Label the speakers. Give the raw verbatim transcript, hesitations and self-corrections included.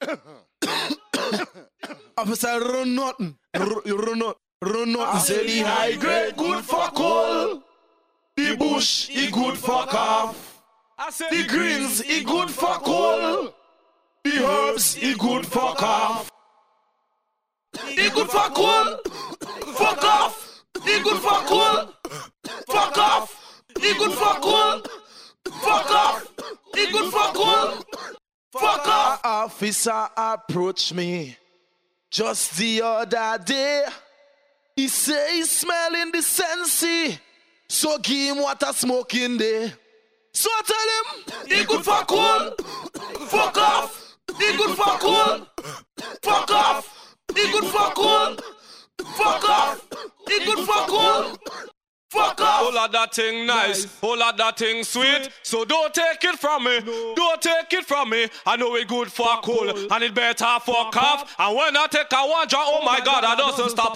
Speaker 1: Officer, run nothing. R- you run nothing. Run nothing. Say the high grade good for coal. The bush, he good for calf. The greens, he good for coal. The herbs, he good for calf. He good for coal. Fuck off. He good for coal. Fuck off. He good for coal. Fuck off. He good for coal. Fuck off. Officer approach me just the other day. He say he's smelling the sensei. So give him what a smoke in there. So I tell him, he good for coal. Fuck off. He good for coal. Fuck off. He good for coal. Fuck off. He good for coal. Fuck off.
Speaker 2: All of that thing nice, all of that thing sweet. So don't take it from me, don't take it from me. I know it good for cool, and it better fuck off. And when I take a one drop, oh my God, I doesn't stop.